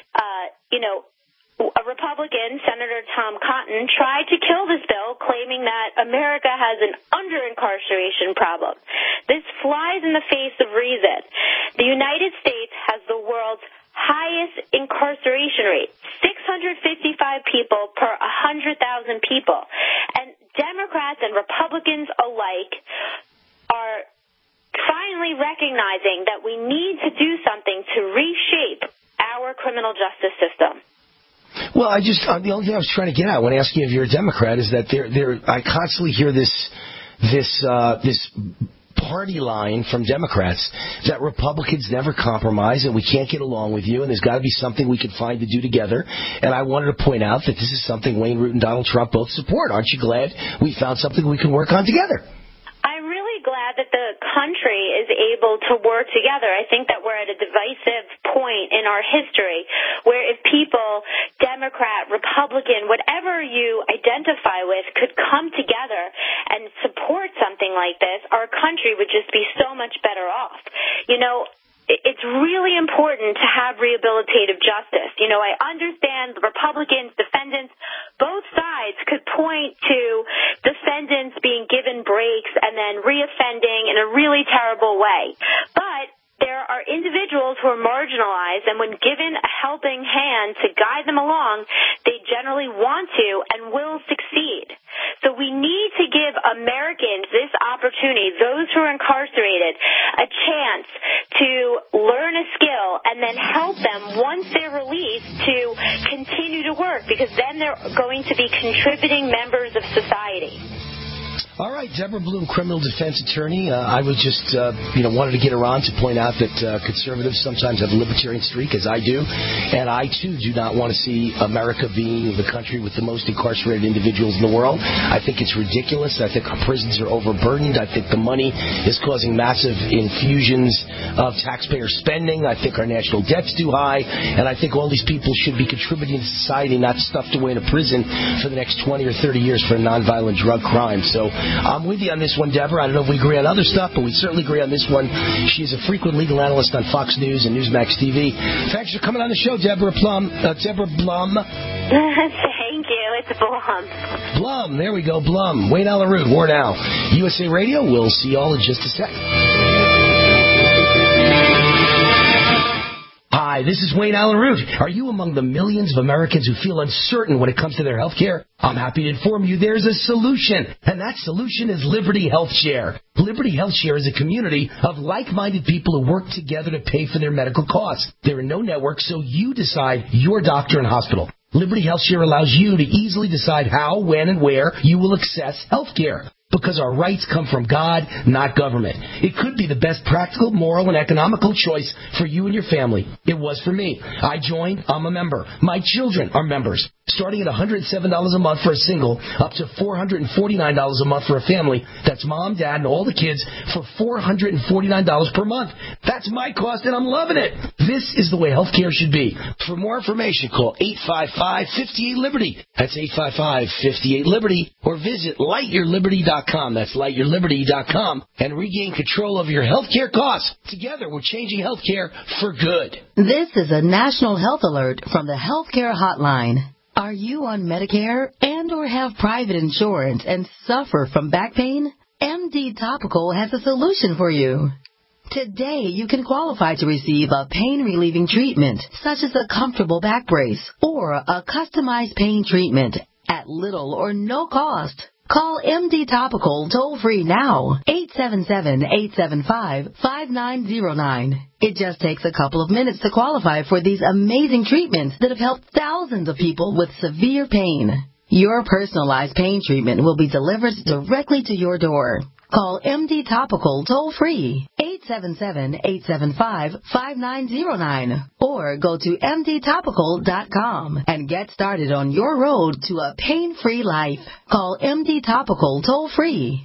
A Republican, Senator Tom Cotton, tried to kill this bill, claiming that America has an under-incarceration problem. This flies in the face of reason. The United States has the world's highest incarceration rate, 655 people per 100,000 people. And Democrats and Republicans alike are finally recognizing that we need to do something to reshape our criminal justice system. Well, the only thing I was trying to get at when asking if you're a Democrat is that I constantly hear this party line from Democrats that Republicans never compromise and we can't get along with you and there's got to be something we can find to do together. And I wanted to point out that this is something Wayne Root and Donald Trump both support. Aren't you glad we found something we can work on together? I'm really glad that the country is able to work together. I think that we're at a divisive point in our history where if people, Democrat, Republican, whatever you identify with, could come together and support something, like this, our country would just be so much better off. You know, it's really important to have rehabilitative justice. You know, I understand the Republicans, defendants, both sides could point to defendants being given breaks and then reoffending in a really terrible way. But there are individuals who are marginalized, and when given a helping hand to guide them along, they generally want to and will succeed. So we need to give Americans this opportunity, those who are incarcerated, a chance to learn a skill and then help them once they're released to continue to work, because then they're going to be contributing members of society. All right, Deborah Bloom, criminal defense attorney. I was just, wanted to get her on to point out that conservatives sometimes have a libertarian streak, as I do. And I, too, do not want to see America being the country with the most incarcerated individuals in the world. I think it's ridiculous. I think our prisons are overburdened. I think the money is causing massive infusions of taxpayer spending. I think our national debt's too high. And I think all these people should be contributing to society, not stuffed away in a prison for the next 20 or 30 years for a nonviolent drug crime. So I'm with you on this one, Deborah. I don't know if we agree on other stuff, but we certainly agree on this one. She's a frequent legal analyst on Fox News and Newsmax TV. Thanks for coming on the show, Deborah Blum. Thank you. It's Blum. Blum. There we go, Blum. Wayne Allyn Root, War Now. USA Radio. We'll see you all in just a sec. Hi, this is Wayne Allyn Root. Are you among the millions of Americans who feel uncertain when it comes to their health care? I'm happy to inform you there's a solution, and that solution is Liberty Health Share. Liberty Health Share is a community of like-minded people who work together to pay for their medical costs. There are no networks, so you decide your doctor and hospital. Liberty Health Share allows you to easily decide how, when, and where you will access health care. Because our rights come from God, not government. It could be the best practical, moral, and economical choice for you and your family. It was for me. I joined. I'm a member. My children are members. Starting at $107 a month for a single, up to $449 a month for a family. That's mom, dad, and all the kids for $449 per month. That's my cost, and I'm loving it. This is the way healthcare should be. For more information, call 855-58-LIBERTY. That's 855-58-LIBERTY. Or visit lightyourliberty.com. That's lightyourliberty.com. And regain control of your healthcare costs. Together, we're changing healthcare for good. This is a national health alert from the Healthcare Hotline. Are you on Medicare and or have private insurance and suffer from back pain? MD Topical has a solution for you. Today, you can qualify to receive a pain-relieving treatment, such as a comfortable back brace or a customized pain treatment at little or no cost. Call MD Topical toll-free now, 877-875-5909. It just takes a couple of minutes to qualify for these amazing treatments that have helped thousands of people with severe pain. Your personalized pain treatment will be delivered directly to your door. Call MD Topical toll-free, 877-875-5909, or go to mdtopical.com and get started on your road to a pain-free life. Call MD Topical toll-free,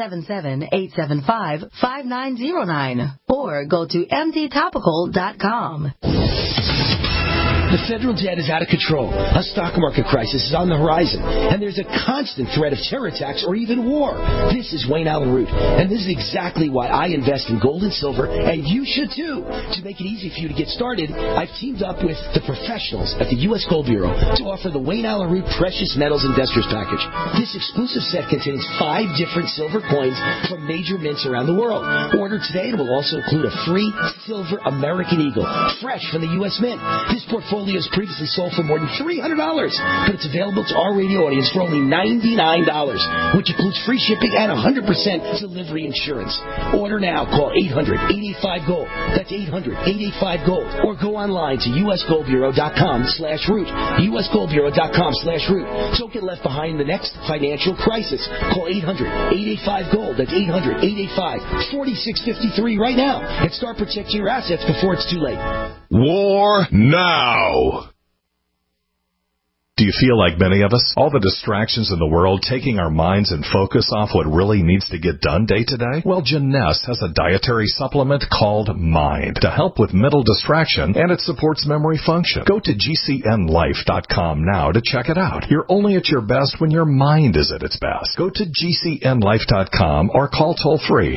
877-875-5909, or go to mdtopical.com. The federal debt is out of control. A stock market crisis is on the horizon, and there's a constant threat of terror attacks or even war. This is Wayne Allyn Root, and this is exactly why I invest in gold and silver, and you should too. To make it easy for you to get started, I've teamed up with the professionals at the U.S. Gold Bureau to offer the Wayne Allyn Root Precious Metals Investors Package. This exclusive set contains 5 different silver coins from major mints around the world. Order today, and it will also include a free silver American Eagle, fresh from the U.S. Mint. This portfolio is previously sold for more than $300, but it's available to our radio audience for only $99, which includes free shipping and 100% delivery insurance. Order now. Call 800-885-GOLD. That's 800-885-GOLD. Or go online to usgoldbureau.com/root. usgoldbureau.com/root. Don't get left behind in the next financial crisis. Call 800-885-GOLD. That's 800-885-4653 right now and start protecting your assets before it's too late. War now. Do you feel like many of us? All the distractions in the world taking our minds and focus off what really needs to get done day to day? Well, Janess has a dietary supplement called Mind to help with mental distraction, and it supports memory function. Go to GCNlife.com now to check it out. You're only at your best when your mind is at its best. Go to GCNlife.com or call toll-free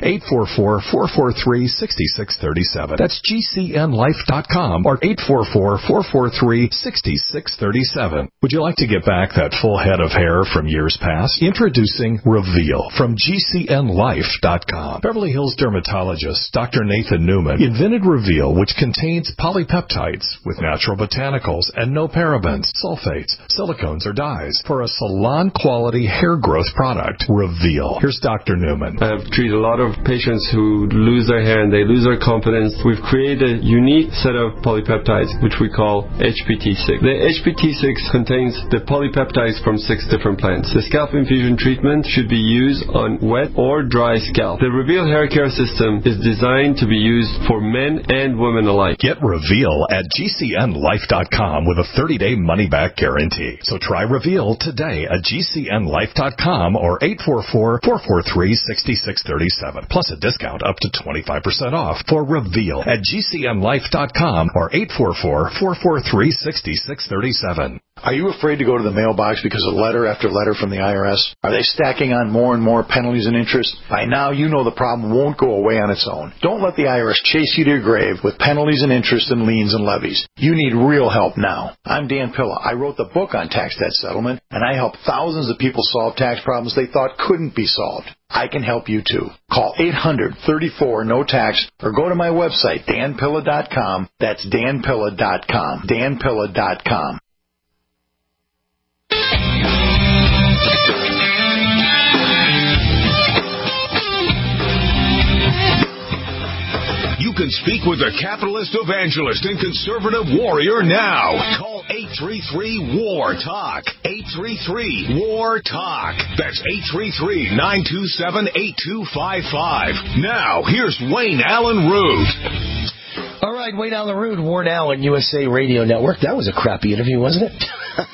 844-443-6637. That's GCNlife.com or 844-443-6637. Would you like to get back that full head of hair from years past? Introducing Reveal from GCNlife.com. Beverly Hills dermatologist Dr. Nathan Newman invented Reveal, which contains polypeptides with natural botanicals and no parabens, sulfates, silicones, or dyes for a salon-quality hair growth product. Reveal. Here's Dr. Newman. I've treated a lot of patients who lose their hair and they lose their confidence. We've created a unique set of polypeptides, which we call HPT6. The HPT6 contains the polypeptides from 6 different plants. The scalp infusion treatment should be used on wet or dry scalp. The Reveal hair care system is designed to be used for men and women alike. Get Reveal at GCNlife.com with a 30-day money-back guarantee. So try Reveal today at GCNlife.com or 844-443-6637. Plus a discount up to 25% off for Reveal at GCNlife.com or 844-443-6637. Are you afraid to go to the mailbox because of letter after letter from the IRS? Are they stacking on more and more penalties and interest? By now, you know the problem won't go away on its own. Don't let the IRS chase you to your grave with penalties and interest and liens and levies. You need real help now. I'm Dan Pilla. I wrote the book on tax debt settlement, and I help thousands of people solve tax problems they thought couldn't be solved. I can help you too. Call 800-34-NO-TAX or go to my website, danpilla.com. That's danpilla.com. danpilla.com. You can speak with a capitalist evangelist and conservative warrior now. Call 833-WAR-TALK. 833-WAR-TALK. That's 833-927-8255. Now, here's Wayne Allen Root. All right, Wayne Allen Root, Ward Allen, USA Radio Network. That was a crappy interview, wasn't it?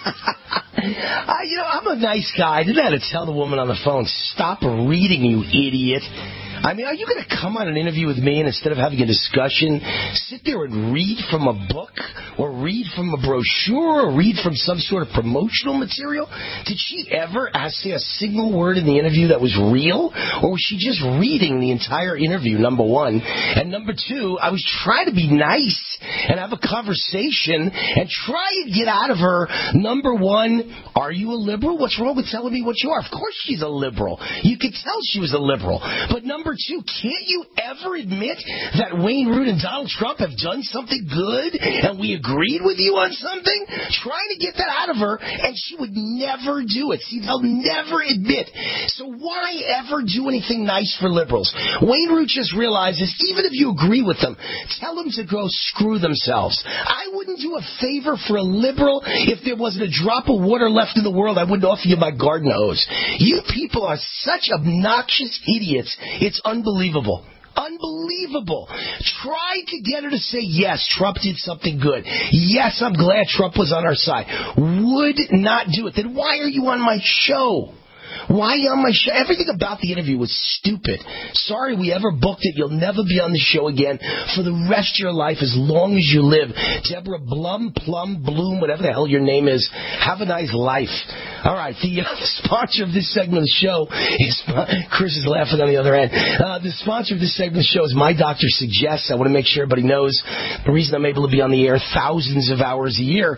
I'm a nice guy. I didn't have to tell the woman on the phone, stop reading, you idiot. I mean, are you going to come on an interview with me and instead of having a discussion, sit there and read from a book or read from a brochure or read from some sort of promotional material? Did she ever say a single word in the interview that was real? Or was she just reading the entire interview, number one? And number two, I was trying to be nice and have a conversation and try and get out of her, number one, are you a liberal? What's wrong with telling me what you are? Of course she's a liberal. You could tell she was a liberal. But number two, can't you ever admit that Wayne Root and Donald Trump have done something good and we agreed with you on something? Trying to get that out of her, and she would never do it. See, they'll never admit. So why ever do anything nice for liberals? Wayne Root just realizes, even if you agree with them, tell them to go screw themselves. I wouldn't do a favor for a liberal if there wasn't a drop of water left in the world. I wouldn't offer you my garden hose. You people are such obnoxious idiots. It's unbelievable. Unbelievable. Try to get her to say, yes, Trump did something good. Yes, I'm glad Trump was on our side. Would not do it. Then why are you on my show? Why on my show? Everything about the interview was stupid. Sorry we ever booked it. You'll never be on the show again for the rest of your life as long as you live. Deborah Blum, Plum, Bloom, whatever the hell your name is, have a nice life. All right, the sponsor of this segment of the show is, Chris is laughing on the other end. The sponsor of this segment of the show is My Doctor Suggests. I want to make sure everybody knows the reason I'm able to be on the air thousands of hours a year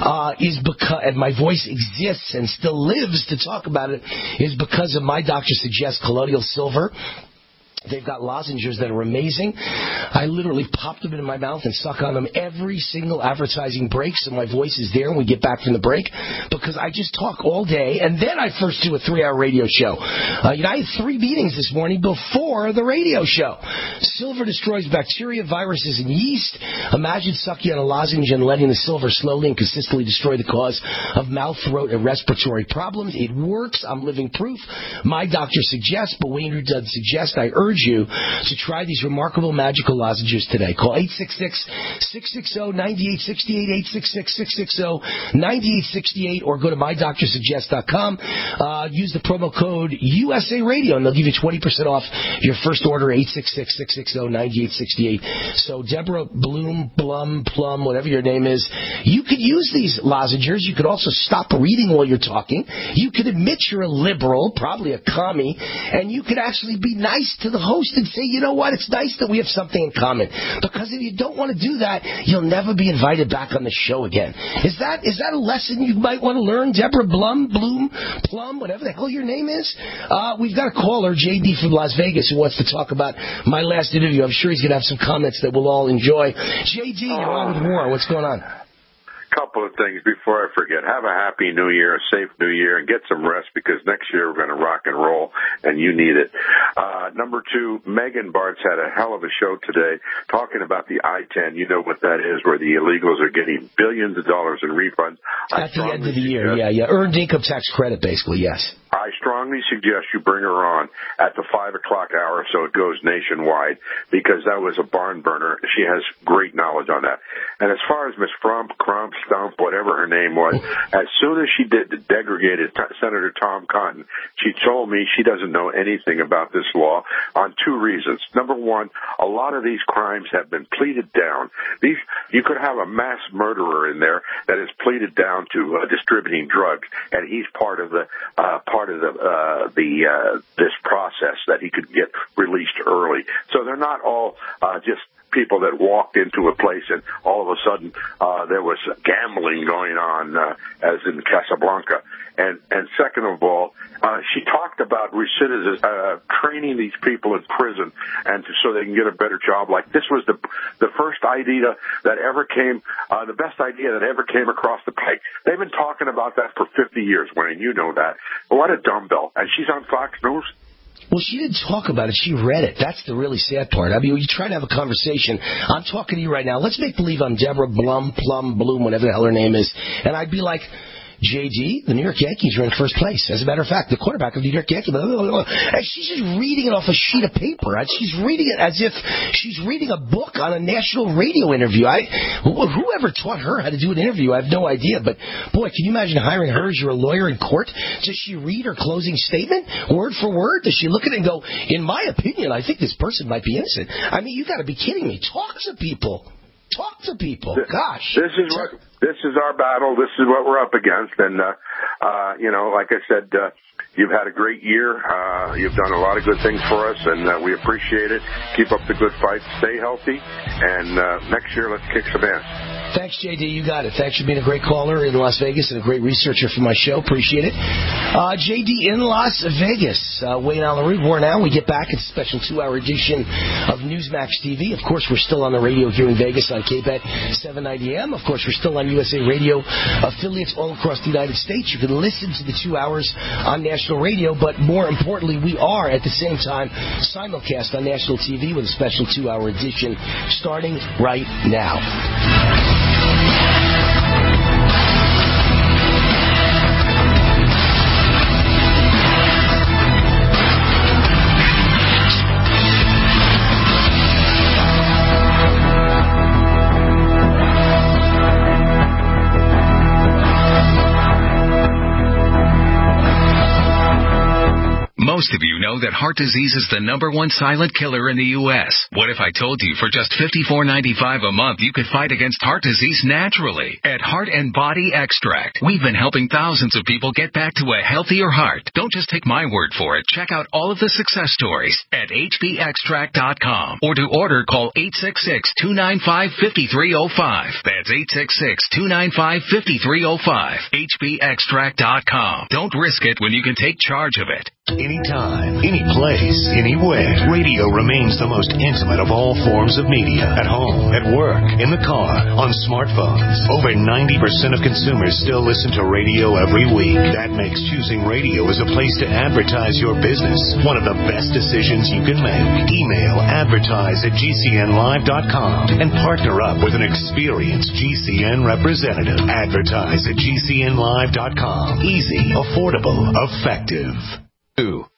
is because, and my voice exists and still lives to talk about it, is because of My Doctor Suggests Colloidal Silver. They've got lozenges that are amazing. I literally pop them into my mouth and suck on them every single advertising break, so my voice is there when we get back from the break, because I just talk all day, and then I first do a 3-hour radio show. I had 3 meetings this morning before the radio show. Silver destroys bacteria, viruses, and yeast. Imagine sucking on a lozenge and letting the silver slowly and consistently destroy the cause of mouth, throat, and respiratory problems. It works. I'm living proof. My Doctor Suggests, but Wayne Root doesn't suggest. I urge encourage you to try these remarkable magical lozenges today. Call 866-660-9868, 866-660-9868, or go to mydoctorsuggest.com. Use the promo code USA Radio, and they'll give you 20% off your first order, 866-660-9868. So Deborah Blum, whatever your name is, you could use these lozenges. You could also stop reading while you're talking. You could admit you're a liberal, probably a commie, and you could actually be nice to the host and say, you know what, it's nice that we have something in common. Because if you don't want to do that, you'll never be invited back on the show again. Is that a lesson you might want to learn, Deborah Plum, whatever the hell your name is? We've got a caller, JD from Las Vegas, who wants to talk about my last interview. I'm sure he's going to have some comments that we'll all enjoy. JD, you're on with more. What's going on? Couple of things before I forget. Have a happy new year, a safe new year, and get some rest because next year we're going to rock and roll, and you need it. Number two, Megan Bartz had a hell of a show today talking about the I-10. You know what that is, where the illegals are getting billions of dollars in refunds. At the end of the year, yeah. Earned income tax credit, basically, yes. I strongly suggest you bring her on at the 5 o'clock hour so it goes nationwide, because that was a barn burner. She has great knowledge on that. And as far as Miss Crump, Stump, whatever her name was, as soon as she degraded Senator Tom Cotton, she told me she doesn't know anything about this law on two reasons. Number one, a lot of these crimes have been pleaded down. You could have a mass murderer in there that is pleaded down to distributing drugs, and he's part of this process that he could get released early. So they're not all just people that walked into a place and all of a sudden there was gambling going on, as in Casablanca. And second of all, she talked about recidivism, training these people in prison and so they can get a better job. Like this was the first idea that ever came, the best idea that ever came across the pike. They've been talking about that for 50 years, Wayne. You know that. What a dumbbell. And she's on Fox News. Well, she didn't talk about it. She read it. That's the really sad part. I mean, when you try to have a conversation, I'm talking to you right now. Let's make believe I'm Deborah Bloom, whatever the hell her name is. And I'd be like, JD, the New York Yankees are in first place. As a matter of fact, the quarterback of the New York Yankees. And she's just reading it off a sheet of paper. She's reading it as if she's reading a book on a national radio interview. Whoever taught her how to do an interview, I have no idea. But, boy, can you imagine hiring her as your lawyer in court? Does she read her closing statement word for word? Does she look at it and go, in my opinion, I think this person might be innocent? I mean, you got to be kidding me. Talk to people. Gosh. This is our battle. This is what we're up against. And, like I said, you've had a great year. You've done a lot of good things for us, and we appreciate it. Keep up the good fight. Stay healthy. And next year, let's kick some ass. Thanks, JD. You got it. Thanks for being a great caller in Las Vegas and a great researcher for my show. Appreciate it. JD in Las Vegas. Wayne Allyn Root. More now. We get back. It's a special 2-hour edition of Newsmax TV. Of course, we're still on the radio here in Vegas on KBET 790 AM. Of course, we're still on USA Radio affiliates all across the United States. You can listen to the 2 hours on national radio, but more importantly, we are at the same time simulcast on national TV with a special 2-hour edition starting right now. Most of you know that heart disease is the #1 silent killer in the U.S. What if I told you for just $54.95 a month you could fight against heart disease naturally? At Heart and Body Extract, we've been helping thousands of people get back to a healthier heart. Don't just take my word for it. Check out all of the success stories at hbextract.com. Or to order, call 866-295-5305. That's 866-295-5305. hbextract.com. Don't risk it when you can take charge of it. Anytime, any place, anywhere. Radio remains the most intimate of all forms of media. At home, at work, in the car, on smartphones. Over 90% of consumers still listen to radio every week. That makes choosing radio as a place to advertise your business one of the best decisions you can make. Email advertise@gcnlive.com and partner up with an experienced GCN representative. Advertise@gcnlive.com. Easy, affordable, effective.